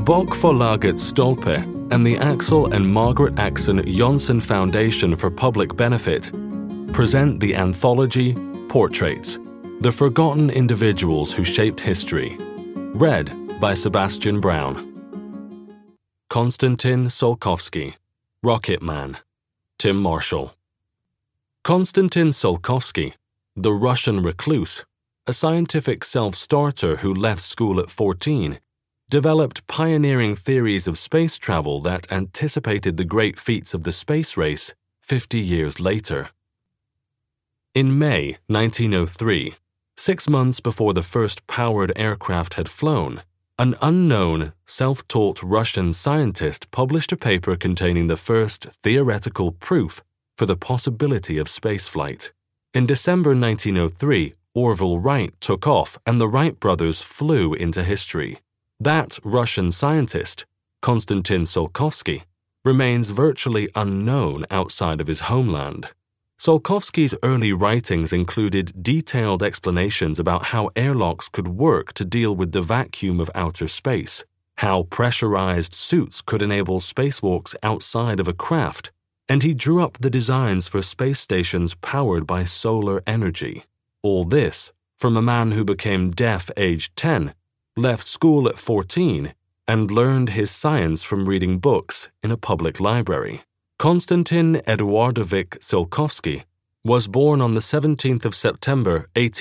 Bokförlaget Stolpe and the Axel and Margaret Axon Jonsson Foundation for Public Benefit present the anthology Portraits, The Forgotten Individuals Who Shaped History, read by Sebastian Brown. Konstantin Tsiolkovsky, Rocket Man, Tim Marshall. Konstantin Tsiolkovsky, the Russian recluse, a scientific self-starter who left school at 14, developed pioneering theories of space travel that anticipated the great feats of the space race 50 years later. In May 1903, 6 months before the first powered aircraft had flown, an unknown, self-taught Russian scientist published a paper containing the first theoretical proof for the possibility of spaceflight. In December 1903, Orville Wright took off and the Wright brothers flew into history. That Russian scientist, Konstantin Tsiolkovsky, remains virtually unknown outside of his homeland. Tsiolkovsky's early writings included detailed explanations about how airlocks could work to deal with the vacuum of outer space, how pressurized suits could enable spacewalks outside of a craft, and he drew up the designs for space stations powered by solar energy. All this from a man who became deaf aged 10, left school at 14, and learned his science from reading books in a public library. Konstantin Eduardovich Tsiolkovsky was born on the 17th of September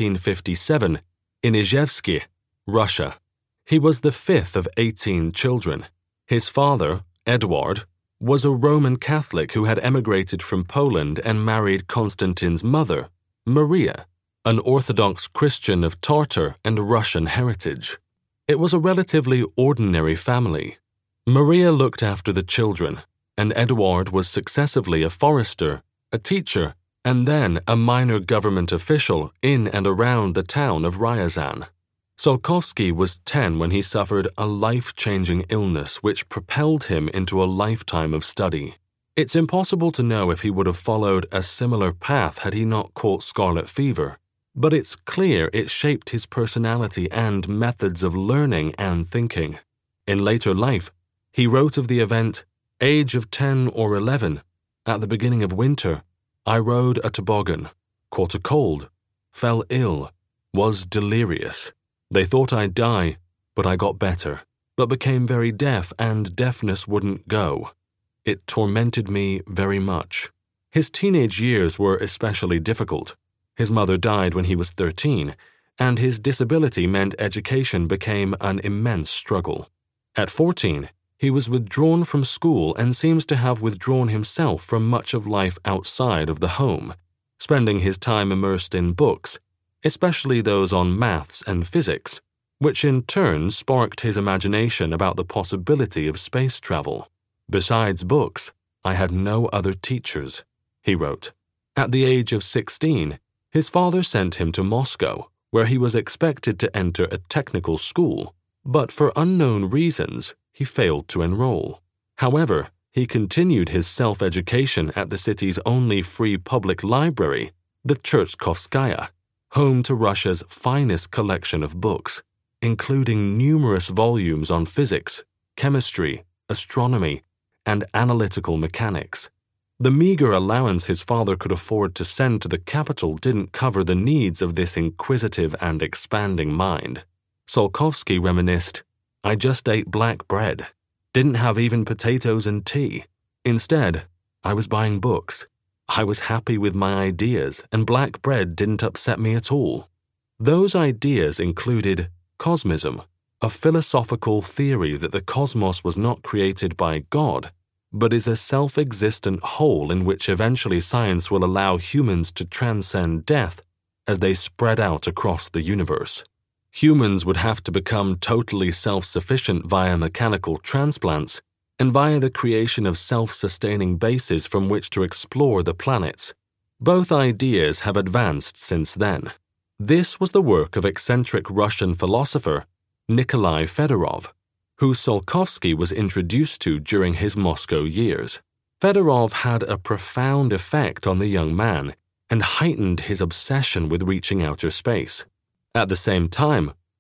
1857 in Izhevsky, Russia. He was the fifth of 18 children. His father, Eduard, was a Roman Catholic who had emigrated from Poland and married Konstantin's mother, Maria, an Orthodox Christian of Tatar and Russian heritage. It was a relatively ordinary family. Maria looked after the children, and Eduard was successively a forester, a teacher, and then a minor government official in and around the town of Ryazan. Tsiolkovsky was 10 when he suffered a life-changing illness which propelled him into a lifetime of study. It's impossible to know if he would have followed a similar path had he not caught scarlet fever, but it's clear it shaped his personality and methods of learning and thinking. In later life, he wrote of the event, age of 10 or 11, at the beginning of winter, I rode a toboggan, caught a cold, fell ill, was delirious. They thought I'd die, but I got better, but became very deaf and deafness wouldn't go. It tormented me very much. His teenage years were especially difficult. His mother died when he was 13, and his disability meant education became an immense struggle. At 14, he was withdrawn from school and seems to have withdrawn himself from much of life outside of the home, spending his time immersed in books, especially those on maths and physics, which in turn sparked his imagination about the possibility of space travel. Besides books, I had no other teachers, he wrote. At the age of 16, his father sent him to Moscow, where he was expected to enter a technical school, but for unknown reasons, he failed to enroll. However, he continued his self-education at the city's only free public library, the Chertskovskaya, home to Russia's finest collection of books, including numerous volumes on physics, chemistry, astronomy, and analytical mechanics. The meager allowance his father could afford to send to the capital didn't cover the needs of this inquisitive and expanding mind. Tsiolkovsky reminisced, I just ate black bread, didn't have even potatoes and tea. Instead, I was buying books. I was happy with my ideas, and black bread didn't upset me at all. Those ideas included cosmism, a philosophical theory that the cosmos was not created by God, but is a self-existent whole in which eventually science will allow humans to transcend death as they spread out across the universe. Humans would have to become totally self-sufficient via mechanical transplants and via the creation of self-sustaining bases from which to explore the planets. Both ideas have advanced since then. This was the work of eccentric Russian philosopher Nikolai Fedorov, who Tsiolkovsky was introduced to during his Moscow years. Fedorov had a profound effect on the young man and heightened his obsession with reaching outer space. At the same time,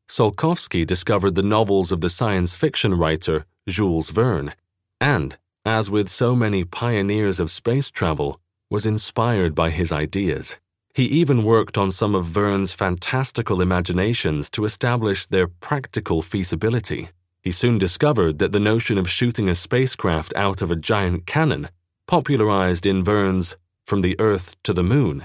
Tsiolkovsky discovered the novels of the science fiction writer Jules Verne, and, as with so many pioneers of space travel, was inspired by his ideas. He even worked on some of Verne's fantastical imaginations to establish their practical feasibility. He soon discovered that the notion of shooting a spacecraft out of a giant cannon, popularized in Verne's From the Earth to the Moon,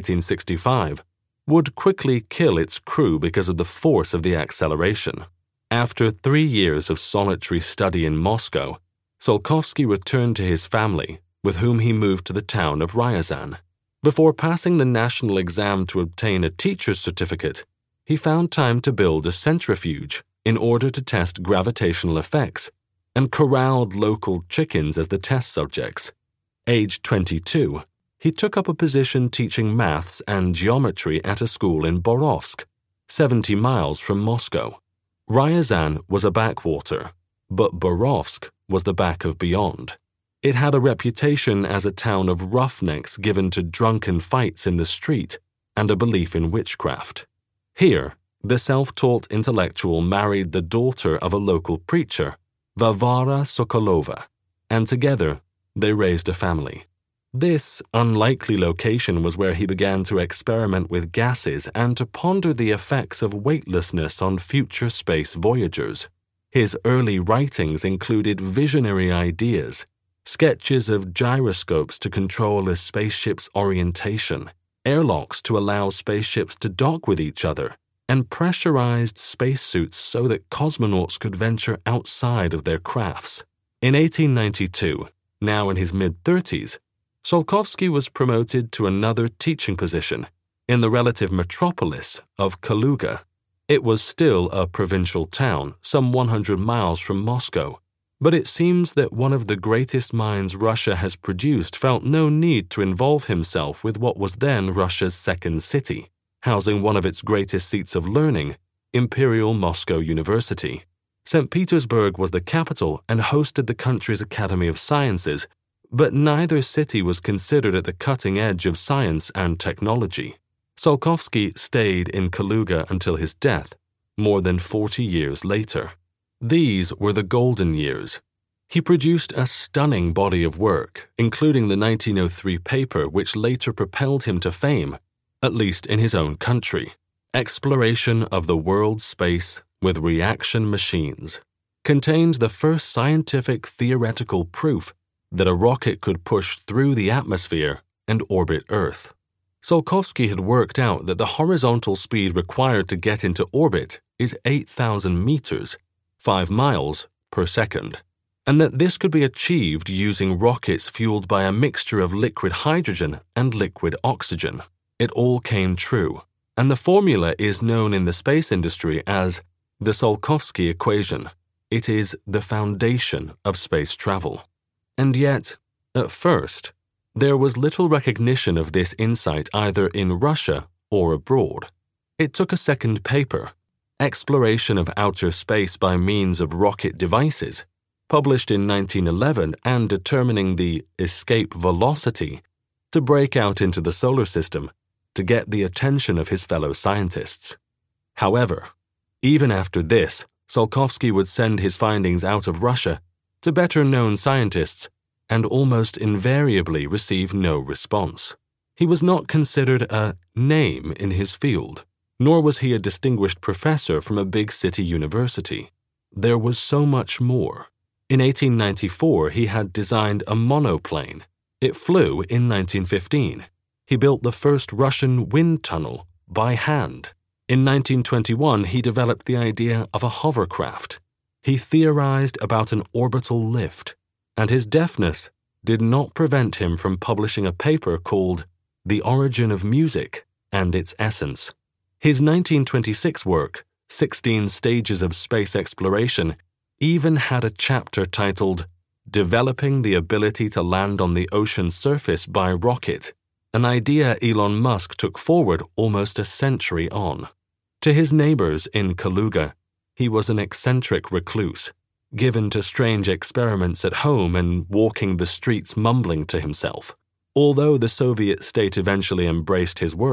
1865, would quickly kill its crew because of the force of the acceleration. After 3 years of solitary study in Moscow, Tsiolkovsky returned to his family, with whom he moved to the town of Ryazan. Before passing the national exam to obtain a teacher's certificate, he found time to build a centrifuge in order to test gravitational effects and corralled local chickens as the test subjects. Aged 22, he took up a position teaching maths and geometry at a school in Borovsk, 70 miles from Moscow. Ryazan was a backwater, but Borovsk was the back of beyond. It had a reputation as a town of roughnecks given to drunken fights in the street and a belief in witchcraft. Here, the self-taught intellectual married the daughter of a local preacher, Varvara Sokolova, and together they raised a family. This unlikely location was where he began to experiment with gases and to ponder the effects of weightlessness on future space voyagers. His early writings included visionary ideas, sketches of gyroscopes to control a spaceship's orientation, airlocks to allow spaceships to dock with each other, and pressurized spacesuits so that cosmonauts could venture outside of their crafts. In 1892, now in his mid-30s, Tsiolkovsky was promoted to another teaching position in the relative metropolis of Kaluga. It was still a provincial town, some 100 miles from Moscow, but it seems that one of the greatest minds Russia has produced felt no need to involve himself with what was then Russia's second city, housing one of its greatest seats of learning, Imperial Moscow University. St. Petersburg was the capital and hosted the country's Academy of Sciences, but neither city was considered at the cutting edge of science and technology. Tsiolkovsky stayed in Kaluga until his death, more than 40 years later. These were the golden years. He produced a stunning body of work, including the 1903 paper which later propelled him to fame, at least in his own country, Exploration of the World's Space with Reaction Machines, contained the first scientific theoretical proof that a rocket could push through the atmosphere and orbit Earth. Tsiolkovsky had worked out that the horizontal speed required to get into orbit is 8,000 meters, 5 miles per second, and that this could be achieved using rockets fueled by a mixture of liquid hydrogen and liquid oxygen. It all came true, and the formula is known in the space industry as the Tsiolkovsky equation. It is the foundation of space travel. And yet, at first, there was little recognition of this insight either in Russia or abroad. It took a second paper, Exploration of Outer Space by Means of Rocket Devices, published in 1911 and determining the escape velocity, to break out into the solar system to get the attention of his fellow scientists. However, even after this, Tsiolkovsky would send his findings out of Russia to better-known scientists and almost invariably receive no response. He was not considered a name in his field, nor was he a distinguished professor from a big city university. There was so much more. In 1894, he had designed a monoplane. It flew in 1915. He built the first Russian wind tunnel by hand. In 1921, he developed the idea of a hovercraft. He theorized about an orbital lift, and his deafness did not prevent him from publishing a paper called The Origin of Music and Its Essence. His 1926 work, 16 Stages of Space Exploration, even had a chapter titled Developing the Ability to Land on the Ocean Surface by Rocket, an idea Elon Musk took forward almost a century on. To his neighbors in Kaluga, he was an eccentric recluse, given to strange experiments at home and walking the streets mumbling to himself. Although the Soviet state eventually embraced his work,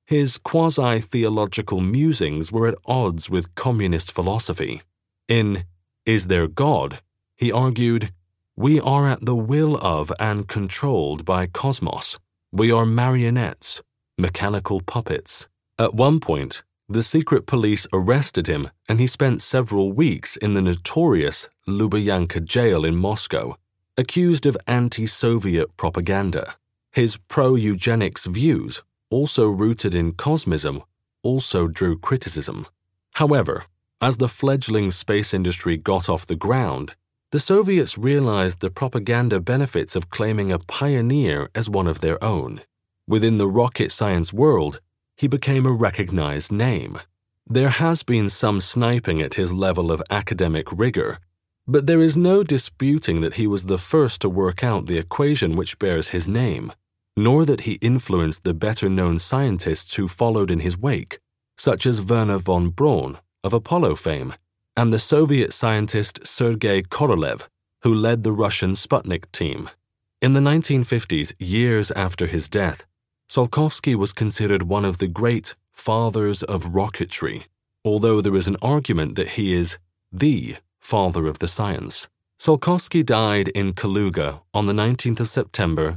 His quasi-theological musings were at odds with communist philosophy. In Is There God? He argued, "We are at the will of and controlled by cosmos. We are marionettes, mechanical puppets." At one point, the secret police arrested him and he spent several weeks in the notorious Lubyanka jail in Moscow, accused of anti-Soviet propaganda. His pro-eugenics views, also rooted in cosmism, also drew criticism. However, as the fledgling space industry got off the ground, the Soviets realized the propaganda benefits of claiming a pioneer as one of their own. Within the rocket science world, he became a recognized name. There has been some sniping at his level of academic rigor, but there is no disputing that he was the first to work out the equation which bears his name, nor that he influenced the better-known scientists who followed in his wake, such as Wernher von Braun of Apollo fame, and the Soviet scientist Sergei Korolev, who led the Russian Sputnik team. In the 1950s, years after his death, Tsiolkovsky was considered one of the great fathers of rocketry, although there is an argument that he is the father of the science. Tsiolkovsky died in Kaluga on the 19th of September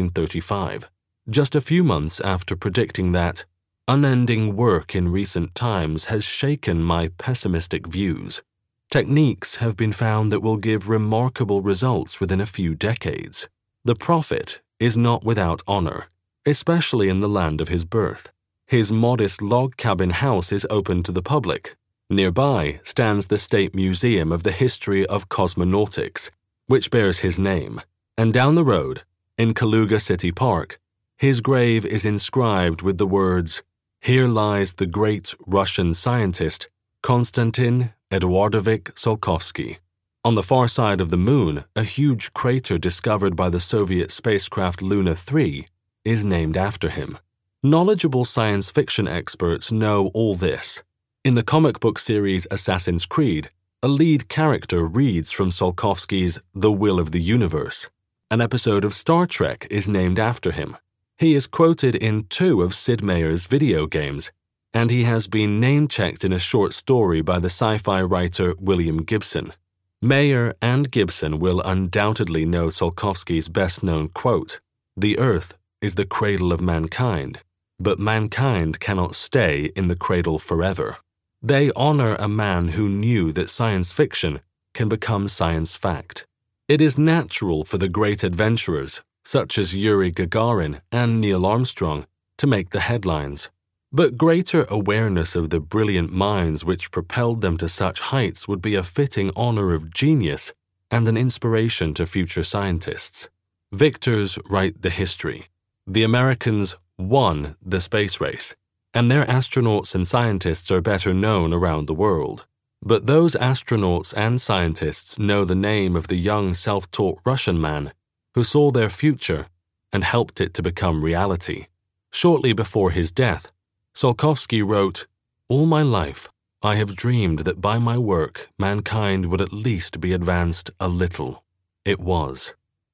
1935, just a few months after predicting that unending work in recent times has shaken my pessimistic views. Techniques have been found that will give remarkable results within a few decades. The prophet is not without honor, especially in the land of his birth. His modest log cabin house is open to the public. Nearby stands the State Museum of the History of Cosmonautics, which bears his name, and down the road, in Kaluga City Park, his grave is inscribed with the words, "Here lies the great Russian scientist, Konstantin Eduardovich Tsiolkovsky." On the far side of the moon, a huge crater discovered by the Soviet spacecraft Luna 3 is named after him. Knowledgeable science fiction experts know all this. In the comic book series Assassin's Creed, a lead character reads from Tsiolkovsky's The Will of the Universe. An episode of Star Trek is named after him. He is quoted in 2 of Sid Meier's video games, and he has been name-checked in a short story by the sci-fi writer William Gibson. Meyer and Gibson will undoubtedly know Tsiolkovsky's best-known quote, "The Earth is the cradle of mankind, but mankind cannot stay in the cradle forever." They honor a man who knew that science fiction can become science fact. It is natural for the great adventurers, such as Yuri Gagarin and Neil Armstrong, to make the headlines. But greater awareness of the brilliant minds which propelled them to such heights would be a fitting honor of genius and an inspiration to future scientists. Victors write the history. The Americans won the space race, and their astronauts and scientists are better known around the world. But those astronauts and scientists know the name of the young self-taught Russian man who saw their future and helped it to become reality. Shortly before his death, Tsiolkovsky wrote, "All my life, I have dreamed that by my work mankind would at least be advanced a little. It was."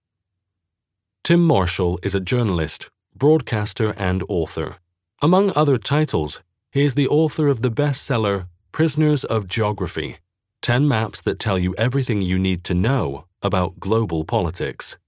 Tim Marshall is a journalist, broadcaster, and author. Among other titles, he is the author of the bestseller Prisoners of Geography, 10 maps that tell you everything you need to know about global politics.